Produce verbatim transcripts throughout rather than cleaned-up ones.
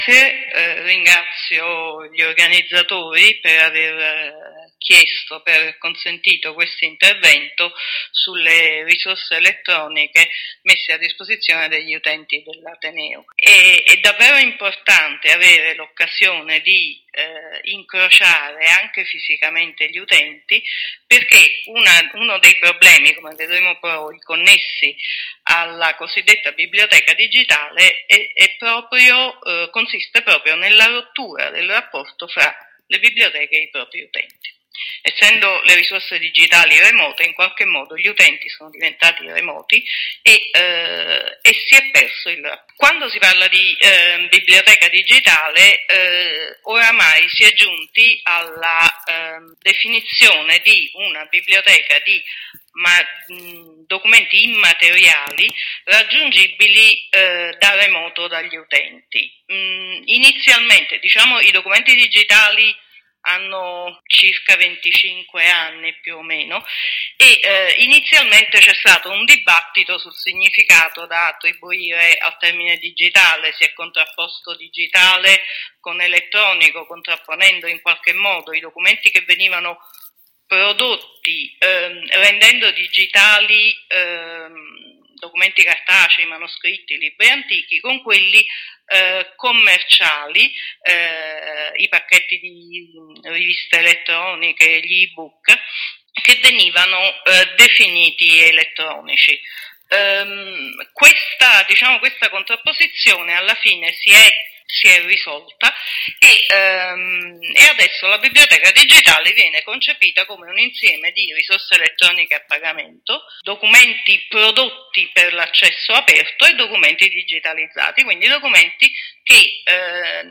Grazie, eh, ringrazio gli organizzatori per aver eh, chiesto, per aver consentito questo intervento sulle risorse elettroniche messe a disposizione degli utenti dell'Ateneo. E, è davvero importante avere l'occasione di eh, incrociare anche fisicamente gli utenti, perché una, uno dei problemi, come vedremo poi, connessi alla cosiddetta biblioteca digitale è, è proprio, eh, consiste proprio nella rottura del rapporto fra le biblioteche e i propri utenti. Essendo le risorse digitali remote, in qualche modo gli utenti sono diventati remoti e, eh, e si è perso il rapporto. Quando si parla di eh, biblioteca digitale, eh, oramai si è giunti alla eh, definizione di una biblioteca di ma, mh, documenti immateriali raggiungibili eh, da remoto dagli utenti. Mh, inizialmente, diciamo, i documenti digitali hanno circa venticinque anni più o meno e eh, inizialmente c'è stato un dibattito sul significato da attribuire al termine digitale. Si è contrapposto digitale con elettronico, contrapponendo in qualche modo i documenti che venivano prodotti ehm, rendendo digitali ehm, documenti cartacei, manoscritti, libri antichi con quelli eh, commerciali, eh, i pacchetti di riviste elettroniche, gli ebook, che venivano eh, definiti elettronici. Um, questa, diciamo, questa contrapposizione alla fine si è, si è risolta e, um, e adesso la biblioteca digitale viene concepita come un insieme di risorse elettroniche a pagamento, documenti prodotti per l'accesso aperto e documenti digitalizzati, quindi documenti che eh,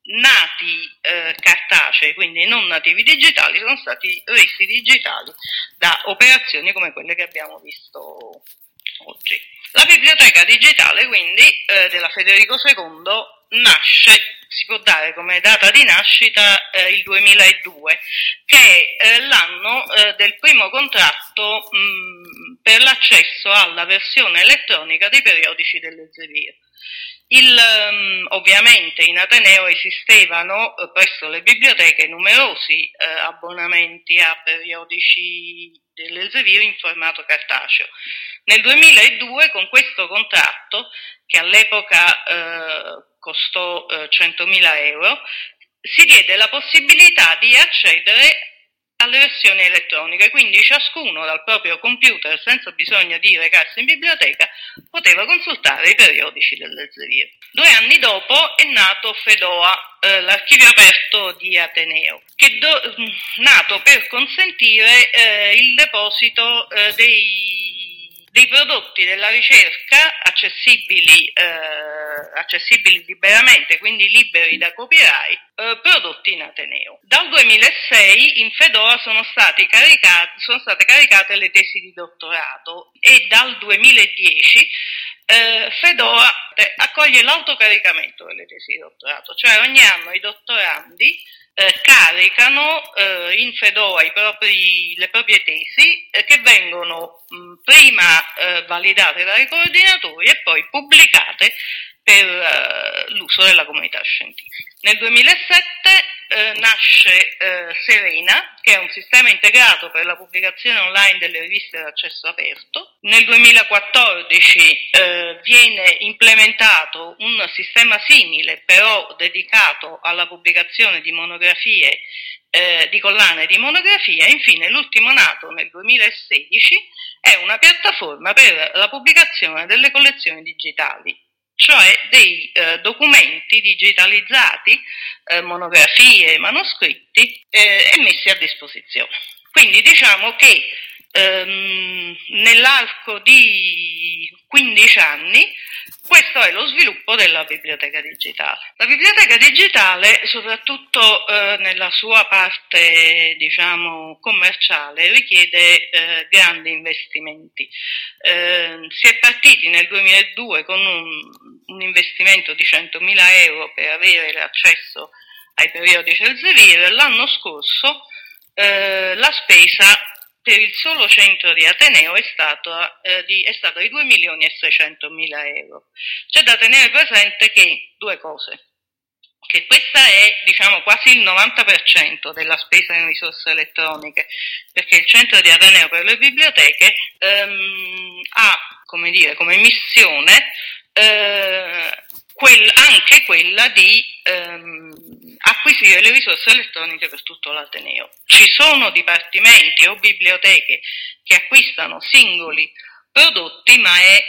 nati eh, cartacei, quindi non nativi digitali, sono stati resi digitali da operazioni come quelle che abbiamo visto oggi. La biblioteca digitale quindi eh, della Federico secondo nasce, si può dare come data di nascita eh, il duemiladue, che è eh, l'anno eh, del primo contratto mh, per l'accesso alla versione elettronica dei periodici dell'Elsevier. Il, um, ovviamente in Ateneo esistevano eh, presso le biblioteche numerosi eh, abbonamenti a periodici dell'Elsevier in formato cartaceo. Nel duemiladue, con questo contratto, che all'epoca eh, costò eh, centomila euro, si diede la possibilità di accedere alle versioni elettroniche, quindi ciascuno dal proprio computer, senza bisogno di recarsi in biblioteca, poteva consultare i periodici dell'Elsevier. Due anni dopo è nato Fedoa, eh, l'archivio aperto di Ateneo, che è nato per consentire eh, il deposito eh, dei dei prodotti della ricerca accessibili, eh, accessibili liberamente, quindi liberi da copyright, eh, prodotti in Ateneo. Dal duemilasei in Fedoa sono, stati caricati, sono state caricate le tesi di dottorato e dal duemiladieci eh, Fedoa accoglie l'autocaricamento delle tesi di dottorato, cioè ogni anno i dottorandi Eh, caricano eh, in Fedoa i propri, le proprie tesi eh, che vengono mh, prima eh, validate dai coordinatori e poi pubblicate per eh, l'uso della comunità scientifica. Nel duemilasette eh, nasce eh, Serena, che è un sistema integrato per la pubblicazione online delle riviste d'accesso aperto. Nel duemilaquattordici eh, viene implementato un sistema simile, però dedicato alla pubblicazione di monografie, eh, di collane di monografie. E infine l'ultimo nato nel duemilasedici è una piattaforma per la pubblicazione delle collezioni digitali, cioè dei eh, documenti digitalizzati, eh, monografie, manoscritti eh, e messi a disposizione. Quindi diciamo che ehm, nell'arco di quindici anni questo è lo sviluppo della biblioteca digitale. La biblioteca digitale, soprattutto eh, nella sua parte, diciamo, commerciale, richiede eh, grandi investimenti. Eh, si è partiti nel duemiladue con un, un investimento di centomila euro per avere l'accesso ai periodici Elsevier. L'anno scorso eh, la spesa per il solo centro di Ateneo è stata, eh, di, è stata di due milioni e seicentomila euro. C'è da tenere presente che due cose. che questa è, diciamo, quasi il novanta per cento della spesa in risorse elettroniche, perché il Centro di Ateneo per le Biblioteche ehm, ha, come dire, come missione eh, quel, anche quella di ehm, acquisire le risorse elettroniche per tutto l'Ateneo. Ci sono dipartimenti o biblioteche che acquistano singoli prodotti, ma è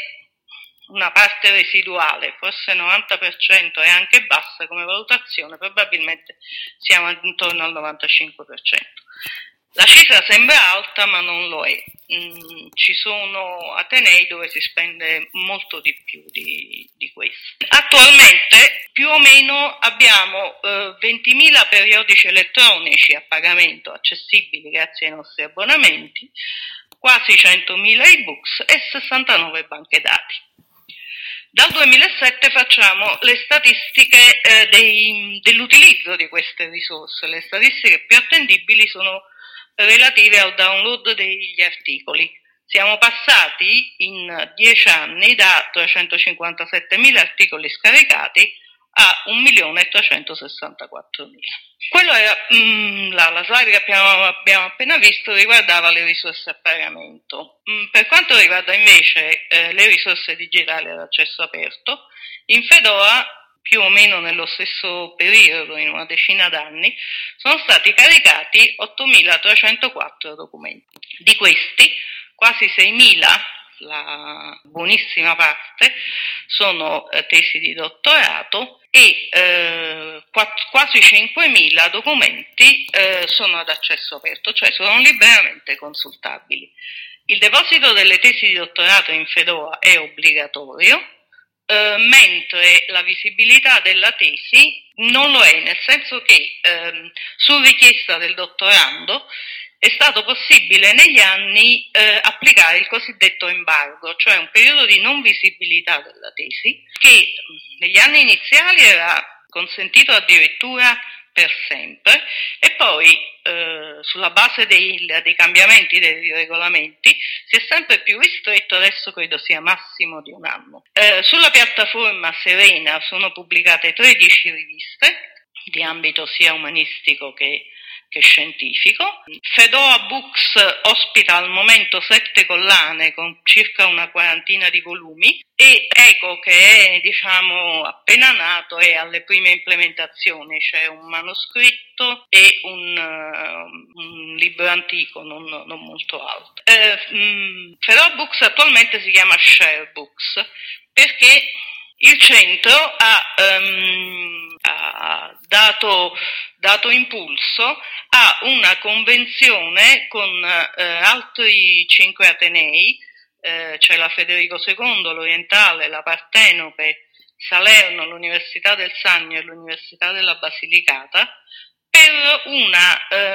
una parte residuale, forse il novanta per cento è anche bassa come valutazione, probabilmente siamo intorno al novantacinque per cento. La cifra sembra alta, ma non lo è. Mm, ci sono atenei dove si spende molto di più di, di questo. Attualmente più o meno abbiamo eh, ventimila periodici elettronici a pagamento accessibili grazie ai nostri abbonamenti, quasi centomila e-books e sessantanove banche dati. Dal duemilasette facciamo le statistiche eh, dei, dell'utilizzo di queste risorse. Le statistiche più attendibili sono relative al download degli articoli. Siamo passati in dieci anni da trecentocinquantasettemila articoli scaricati a un milione trecentosessantaquattromila. Quello era, mm, la, la slide che abbiamo, abbiamo appena visto riguardava le risorse a pagamento. Mm, per quanto riguarda invece eh, le risorse digitali ad accesso aperto, in Fedora, più o meno nello stesso periodo, in una decina d'anni, sono stati caricati ottomilatrecentoquattro documenti. Di questi, quasi seimila, la buonissima parte, sono eh, tesi di dottorato e eh, quatt- quasi cinquemila documenti eh, sono ad accesso aperto, cioè sono liberamente consultabili. Il deposito delle tesi di dottorato in Fedora è obbligatorio, eh, mentre la visibilità della tesi non lo è, nel senso che eh, su richiesta del dottorando è stato possibile negli anni eh, applicare il cosiddetto embargo, cioè un periodo di non visibilità della tesi, che negli anni iniziali era consentito addirittura per sempre, e poi eh, sulla base dei, dei cambiamenti dei regolamenti si è sempre più ristretto, adesso credo sia massimo di un anno. Eh, sulla piattaforma Serena sono pubblicate tredici riviste di ambito sia umanistico che che scientifico. Fedora Books ospita al momento sette collane con circa una quarantina di volumi, e Eco, che è diciamo appena nato, è alle prime implementazioni, c'è un manoscritto e un, uh, un libro antico non, non molto alto. Eh, mh, Fedora Books attualmente si chiama Share Books perché il centro ha, um, ha dato, dato impulso a una convenzione con eh, altri cinque atenei, eh, cioè la Federico secondo, l'Orientale, la Partenope, Salerno, l'Università del Sannio e l'Università della Basilicata, per una,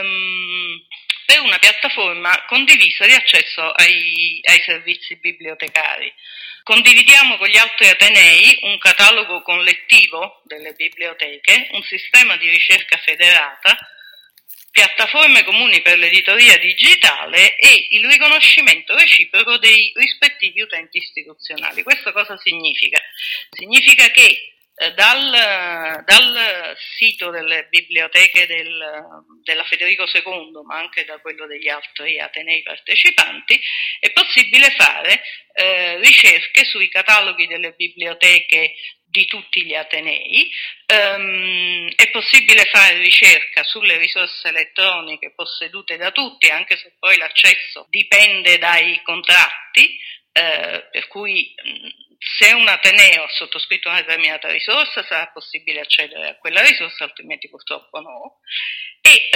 um, per una piattaforma condivisa di accesso ai, ai servizi bibliotecari. Condividiamo con gli altri atenei un catalogo collettivo delle biblioteche, un sistema di ricerca federata, piattaforme comuni per l'editoria digitale e il riconoscimento reciproco dei rispettivi utenti istituzionali. Questo cosa significa? Significa che eh, dal, dal sito delle biblioteche del, della Federico secondo, ma anche da quello degli altri atenei partecipanti, è possibile fare eh, ricerche sui cataloghi delle biblioteche di tutti gli atenei, um, è possibile fare ricerca sulle risorse elettroniche possedute da tutti, anche se poi l'accesso dipende dai contratti, eh, per cui mh, se un ateneo ha sottoscritto una determinata risorsa sarà possibile accedere a quella risorsa, altrimenti purtroppo no. E,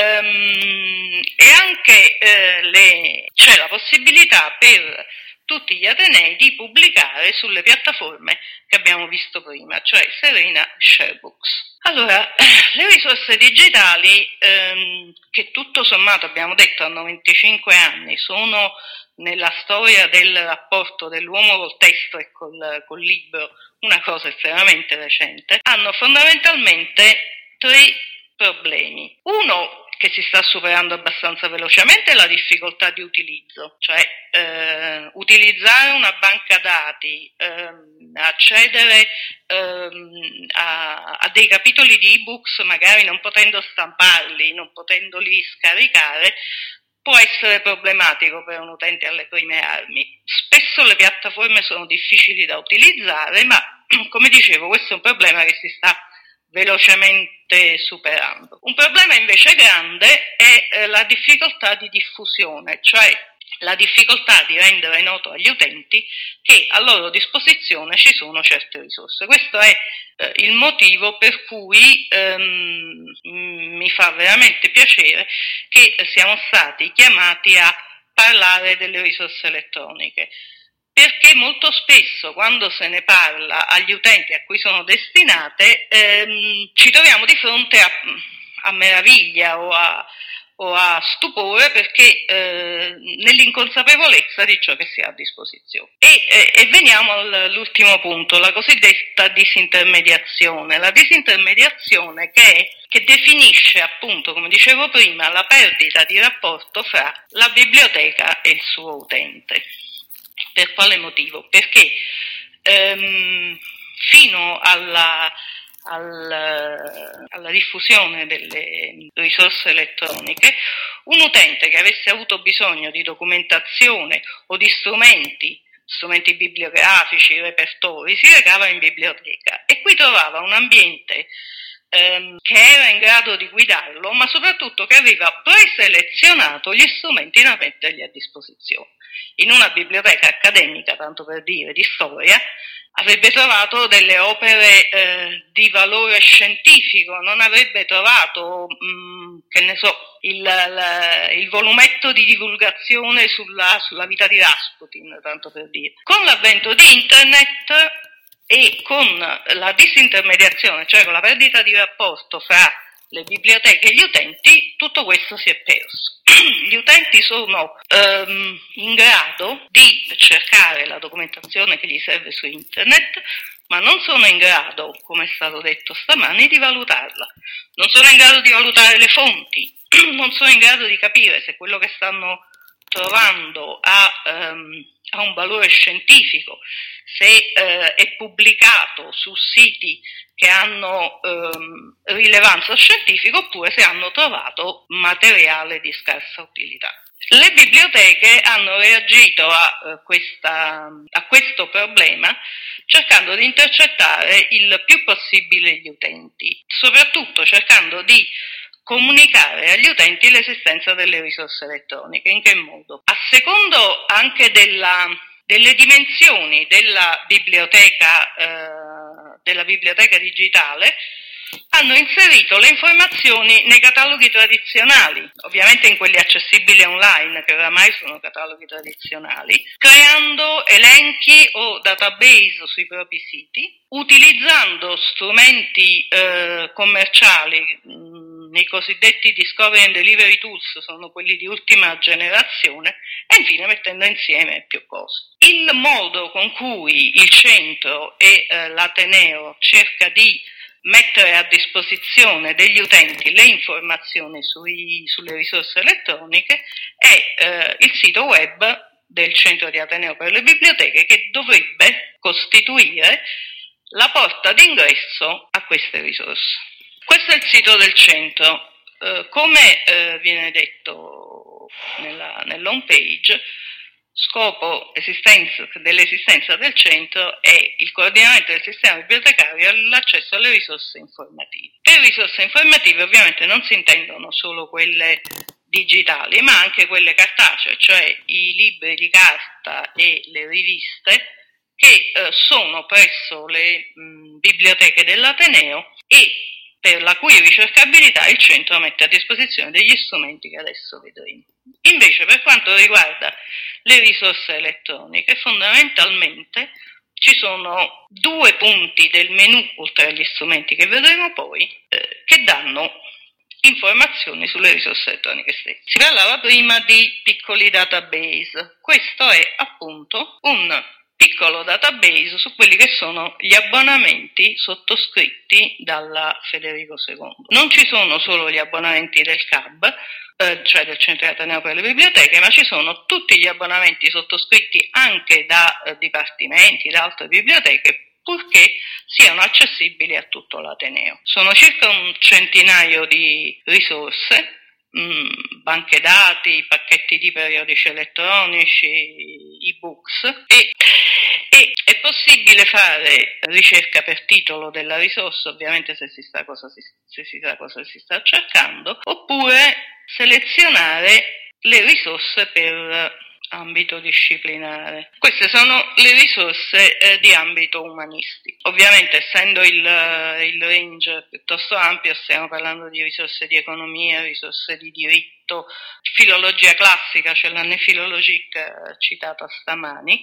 um, e anche eh, le, c'è la possibilità per tutti gli atenei di pubblicare sulle piattaforme che abbiamo visto prima, cioè Serena e Sharebooks. Allora, le risorse digitali, ehm, che tutto sommato abbiamo detto hanno venticinque anni, sono nella storia del rapporto dell'uomo col testo e col, col libro una cosa estremamente recente, hanno fondamentalmente tre problemi. Uno che si sta superando abbastanza velocemente è la difficoltà di utilizzo, cioè eh, utilizzare una banca dati, ehm, accedere ehm, a, a dei capitoli di ebooks, magari non potendo stamparli, non potendoli scaricare, può essere problematico per un utente alle prime armi. Spesso le piattaforme sono difficili da utilizzare, ma come dicevo, questo è un problema che si sta velocemente superando. Un problema invece grande è eh, la difficoltà di diffusione, cioè la difficoltà di rendere noto agli utenti che a loro disposizione ci sono certe risorse. Questo è eh, il motivo per cui ehm, mi fa veramente piacere che siamo stati chiamati a parlare delle risorse elettroniche, perché molto spesso quando se ne parla agli utenti a cui sono destinate ehm, ci troviamo di fronte a, a meraviglia o a o a stupore perché eh, nell'inconsapevolezza di ciò che si ha a disposizione. E, e, e veniamo all'ultimo punto, la cosiddetta disintermediazione. La disintermediazione che, è, che definisce appunto, come dicevo prima, la perdita di rapporto fra la biblioteca e il suo utente. Per quale motivo? Perché ehm, fino alla Al, alla diffusione delle risorse elettroniche, un utente che avesse avuto bisogno di documentazione o di strumenti, strumenti bibliografici, repertori, si recava in biblioteca e qui trovava un ambiente ehm, che era in grado di guidarlo, ma soprattutto che aveva preselezionato gli strumenti da mettergli a disposizione. In una biblioteca accademica, tanto per dire, di storia, avrebbe trovato delle opere eh, di valore scientifico, non avrebbe trovato, mh, che ne so, il, la, il volumetto di divulgazione sulla, sulla vita di Rasputin, tanto per dire. Con l'avvento di Internet e con la disintermediazione, cioè con la perdita di rapporto fra le biblioteche e gli utenti, tutto questo si è perso. Gli utenti sono um, in grado di cercare la documentazione che gli serve su internet, ma non sono in grado, come è stato detto stamani, di valutarla. Non sono in grado di valutare le fonti, non sono in grado di capire se quello che stanno trovando ha, um, ha un valore scientifico, se uh, è pubblicato su siti che hanno ehm, rilevanza scientifica oppure se hanno trovato materiale di scarsa utilità. Le biblioteche hanno reagito a, eh, questa, a questo problema cercando di intercettare il più possibile gli utenti, soprattutto cercando di comunicare agli utenti l'esistenza delle risorse elettroniche. In che modo? A secondo anche della, delle dimensioni della biblioteca eh, della biblioteca digitale, hanno inserito le informazioni nei cataloghi tradizionali, ovviamente in quelli accessibili online, che oramai sono cataloghi tradizionali, creando elenchi o database sui propri siti, utilizzando strumenti eh, commerciali, mh, i cosiddetti Discovery and Delivery Tools, sono quelli di ultima generazione, e infine mettendo insieme più cose. Il modo con cui il centro e eh, l'Ateneo cerca di mettere a disposizione degli utenti le informazioni sui, sulle risorse elettroniche è eh, il sito web del Centro di Ateneo per le Biblioteche, che dovrebbe costituire la porta d'ingresso a queste risorse. Questo è il sito del centro. Eh, come eh, viene detto nella, nell'home page, scopo esistenza, dell'esistenza del centro è il coordinamento del sistema bibliotecario e l'accesso alle risorse informative. Per risorse informative ovviamente non si intendono solo quelle digitali, ma anche quelle cartacee, cioè i libri di carta e le riviste che eh, sono presso le mh, biblioteche dell'Ateneo e per la cui ricercabilità il centro mette a disposizione degli strumenti che adesso vedremo. Invece, per quanto riguarda le risorse elettroniche, fondamentalmente ci sono due punti del menu, oltre agli strumenti che vedremo poi, eh, che danno informazioni sulle risorse elettroniche stesse. Si parlava prima di piccoli database. Questo è appunto un piccolo database su quelli che sono gli abbonamenti sottoscritti dalla Federico secondo. Non ci sono solo gli abbonamenti del C A B, eh, cioè del Centro Ateneo per le Biblioteche, ma ci sono tutti gli abbonamenti sottoscritti anche da eh, dipartimenti, da altre biblioteche, purché siano accessibili a tutto l'Ateneo. Sono circa un centinaio di risorse, mh, banche dati, pacchetti di periodici elettronici, e-books, e, e è possibile fare ricerca per titolo della risorsa, ovviamente se si sa cosa si, se si sa cosa si sta cercando, oppure selezionare le risorse per ambito disciplinare. Queste sono le risorse eh, di ambito umanistico. Ovviamente, essendo il, il range piuttosto ampio, stiamo parlando di risorse di economia, risorse di diritto, filologia classica, c'è l'Anne Philologique eh, citata stamani,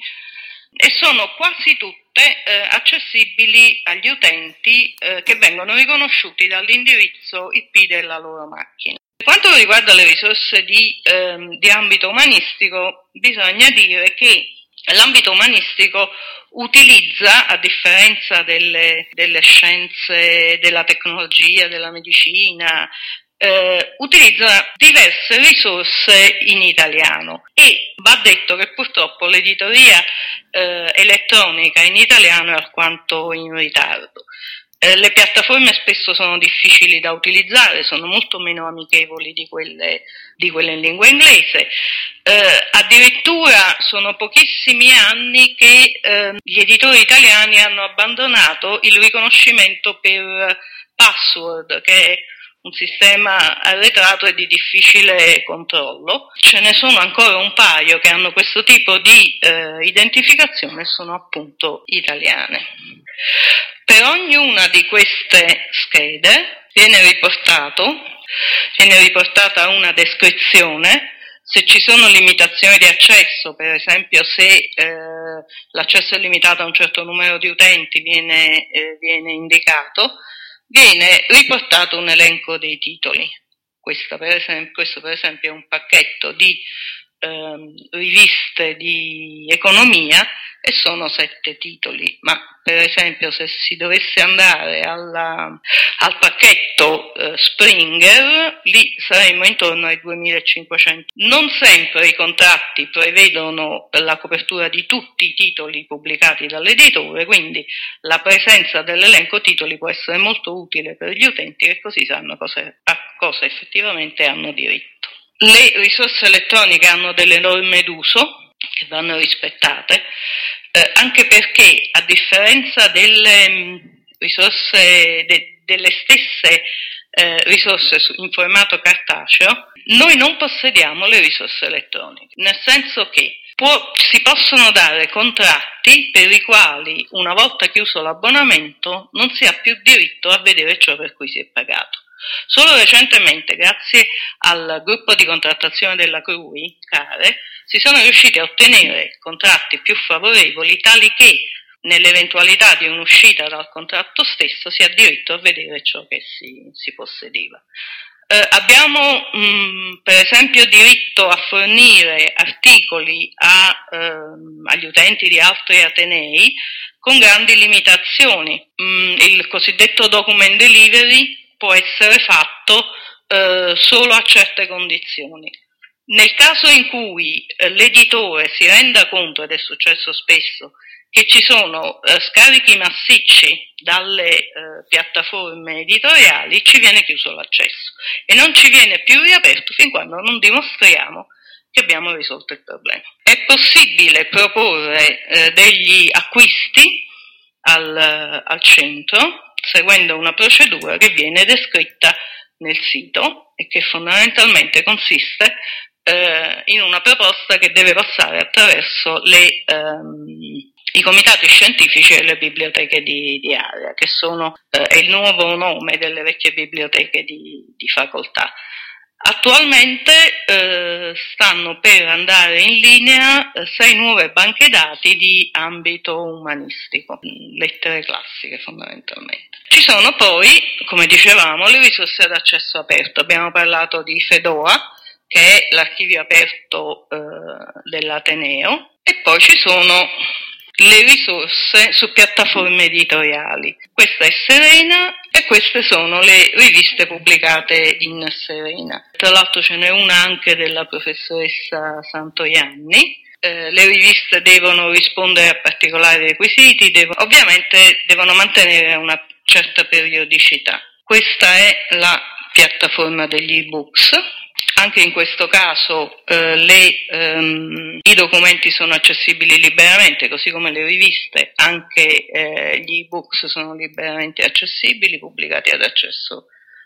e sono quasi tutte eh, accessibili agli utenti eh, che vengono riconosciuti dall'indirizzo I P della loro macchina. Per quanto riguarda le risorse di, ehm, di ambito umanistico, bisogna dire che l'ambito umanistico utilizza, a differenza delle, delle scienze, della tecnologia, della medicina, eh, utilizza diverse risorse in italiano, e va detto che purtroppo l'editoria eh, elettronica in italiano è alquanto in ritardo. Eh, le piattaforme spesso sono difficili da utilizzare, sono molto meno amichevoli di quelle, di quelle in lingua inglese. Eh, addirittura sono pochissimi anni che eh, gli editori italiani hanno abbandonato il riconoscimento per password, che è un sistema arretrato e di difficile controllo. Ce ne sono ancora un paio che hanno questo tipo di eh, identificazione e sono appunto italiane. Per ognuna di queste schede viene riportato, viene riportata una descrizione. Se ci sono limitazioni di accesso, per esempio se eh, l'accesso è limitato a un certo numero di utenti, viene, eh, viene indicato, viene riportato un elenco dei titoli. Questo per esempio, questo per esempio è un pacchetto di ehm, riviste di economia e sono sette titoli, ma per esempio se si dovesse andare alla, al pacchetto eh, Springer, lì saremmo intorno ai duemilacinquecento. Non sempre i contratti prevedono la copertura di tutti i titoli pubblicati dall'editore, quindi la presenza dell'elenco titoli può essere molto utile per gli utenti, che così sanno cosa, a cosa effettivamente hanno diritto. Le risorse elettroniche hanno delle norme d'uso che vanno rispettate, eh, anche perché, a differenza delle mh, risorse, de, delle stesse eh, risorse su, in formato cartaceo, noi non possediamo le risorse elettroniche, nel senso che può, si possono dare contratti per i quali, una volta chiuso l'abbonamento, non si ha più diritto a vedere ciò per cui si è pagato. Solo recentemente, grazie al gruppo di contrattazione della C R U I, CARE, si sono riusciti a ottenere contratti più favorevoli, tali che nell'eventualità di un'uscita dal contratto stesso si ha diritto a vedere ciò che si, si possedeva. Eh, abbiamo mh, per esempio diritto a fornire articoli a, ehm, agli utenti di altri atenei con grandi limitazioni. Mh, il cosiddetto document delivery può essere fatto eh, solo a certe condizioni. Nel caso in cui eh, l'editore si renda conto, ed è successo spesso, che ci sono eh, scarichi massicci dalle eh, piattaforme editoriali, ci viene chiuso l'accesso e non ci viene più riaperto fin quando non dimostriamo che abbiamo risolto il problema. È possibile proporre eh, degli acquisti al, al centro seguendo una procedura che viene descritta nel sito e che fondamentalmente consiste eh, in una proposta che deve passare attraverso le, ehm, i comitati scientifici e le biblioteche di, di area, che sono eh, è il nuovo nome delle vecchie biblioteche di, di facoltà. Attualmente eh, stanno per andare in linea eh, sei nuove banche dati di ambito umanistico, lettere classiche fondamentalmente. Ci sono poi, come dicevamo, le risorse ad accesso aperto. Abbiamo parlato di FEDOA, che è l'archivio aperto eh, dell'Ateneo, e poi ci sono le risorse su piattaforme editoriali. Questa è Serena e queste sono le riviste pubblicate in Serena. Tra l'altro ce n'è una anche della professoressa Santoianni. Eh, le riviste devono rispondere a particolari requisiti, devo, ovviamente devono mantenere una certa periodicità. Questa è la piattaforma degli e-books. Anche in questo caso eh, le, ehm, i documenti sono accessibili liberamente, così come le riviste, anche eh, gli e-books sono liberamente accessibili, pubblicati ad accesso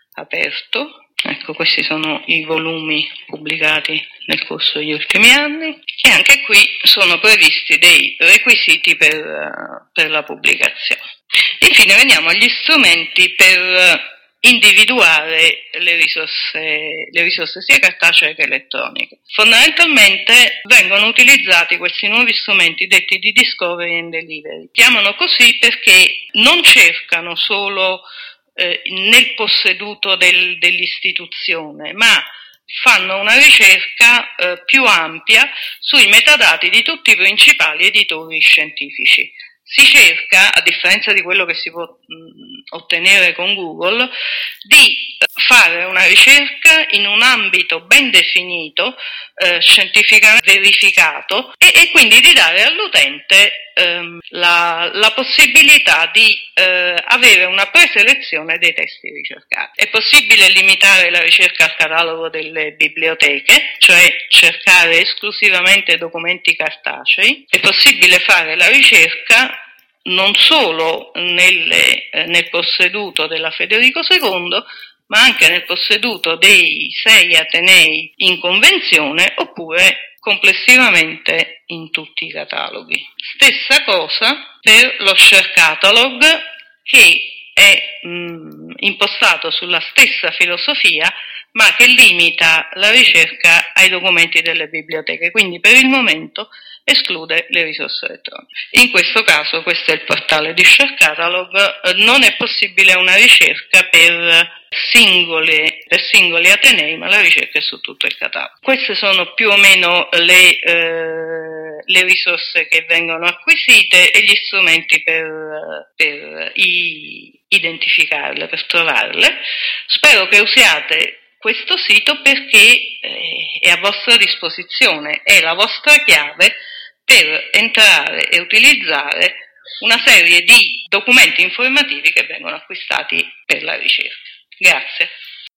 aperto. Ecco, questi sono i volumi pubblicati nel corso degli ultimi anni e anche qui sono previsti dei requisiti per, uh, per la pubblicazione. Infine veniamo agli strumenti per individuare le risorse, le risorse sia cartacee che elettroniche. Fondamentalmente vengono utilizzati questi nuovi strumenti detti di discovery and delivery. Chiamano così perché non cercano solo eh, nel posseduto del, dell'istituzione, ma fanno una ricerca eh, più ampia sui metadati di tutti i principali editori scientifici. Si cerca, a differenza di quello che si può mh, ottenere con Google, di fare una ricerca in un ambito ben definito, eh, scientificamente verificato e, e quindi di dare all'utente ehm, la, la possibilità di eh, avere una preselezione dei testi ricercati. È possibile limitare la ricerca al catalogo delle biblioteche, cioè cercare esclusivamente documenti cartacei. È possibile fare la ricerca non solo nelle, eh, nel posseduto della Federico secondo, ma anche nel posseduto dei sei atenei in convenzione oppure complessivamente in tutti i cataloghi. Stessa cosa per lo share catalog, che è mh, impostato sulla stessa filosofia, ma che limita la ricerca ai documenti delle biblioteche, quindi per il momento esclude le risorse elettroniche. In questo caso, questo è il portale di Share Catalog, non è possibile una ricerca per singole, per singoli atenei, ma la ricerca è su tutto il catalogo. Queste sono più o meno le, eh, le risorse che vengono acquisite e gli strumenti per, per i, identificarle, per trovarle. Spero che usiate questo sito perché eh, è a vostra disposizione, è la vostra chiave per entrare e utilizzare una serie di documenti informativi che vengono acquistati per la ricerca. Grazie.